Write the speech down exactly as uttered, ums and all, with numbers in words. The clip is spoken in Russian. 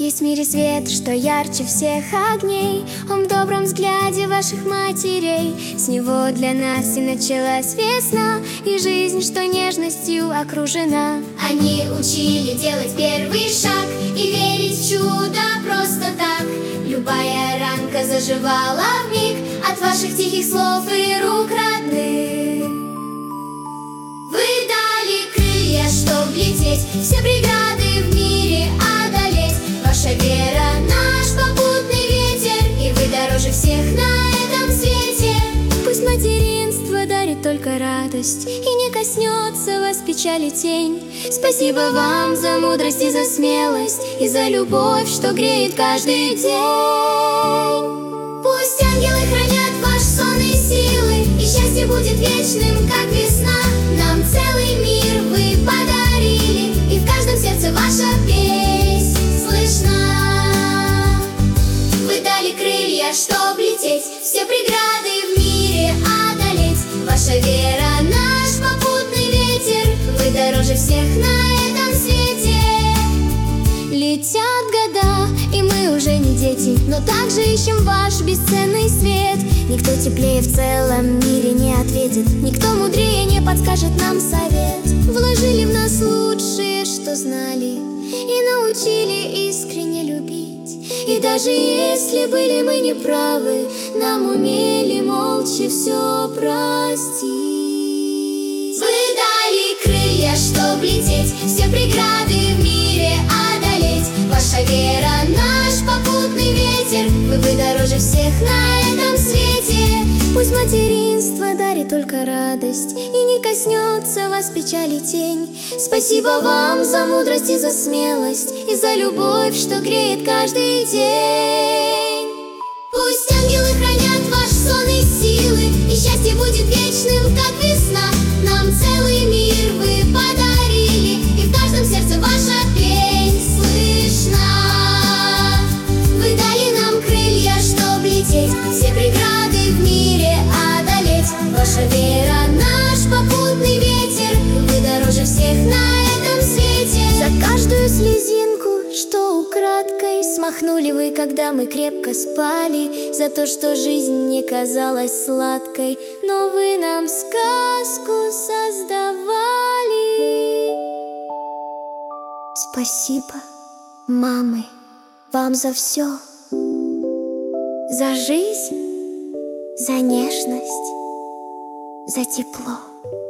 Есть в мире свет, что ярче всех огней. Он в добром взгляде ваших матерей. С него для нас и началась весна, и жизнь, что нежностью окружена. Они учили делать первый шаг и верить в чудо просто так. Любая ранка заживала вмиг от ваших тихих слов и рук родных. Вы дали крылья, чтоб лететь, все преграды в мире одолеть. Ваша вера — наш попутный ветер, и вы дороже всех на этом свете. Пусть материнство дарит только радость, и не коснется вас печали тень. Спасибо вам за мудрость и за смелость, и за любовь, что греет каждый день. Пусть ангелы хранят ваш сон и силы, и счастье будет вечным, как весна. Нам целый мир вы подарили, и в каждом сердце ваша песнь слышна. Вы дали крылья, чтоб лететь, все преграды в мире одолеть. Ваша вера — наш попутный ветер, вы дороже всех на этом свете. Летят года, и мы уже не дети, но также ищем ваш бесценный свет. Никто теплее в целом мире не ответит, никто мудрее не подскажет нам совет. Вложили в нас лучшее, что знали, и научили искренне любить. И даже если были мы неправы, нам умели молча все простить. Вы дали крылья, чтоб лететь, все преграды в мире одолеть. Ваша вера — наш попутный ветер, вы, вы дороже всех на этом свете. Пусть материнство дарит только радость, и не коснется вас печали тень. Спасибо вам за мудрость и за смелость, и за любовь, что греет каждый день. Пусть ангелы хранят ваш сон и силы, и счастье будет вечным, как весна. Нам целый мир вы подарили, и в каждом сердце ваша песнь слышна. Вы дали нам крылья, чтоб лететь, все преграды в мире одолеть. Ваша вера — наш попутный ветер, вы дороже всех на этом свете. За каждую слезинку, что украдкой смахнули вы, когда мы крепко спали. За то, что жизнь не казалась сладкой, но вы нам сказку создавали. Спасибо, мамы, вам за все. За жизнь, за нежность, за тепло.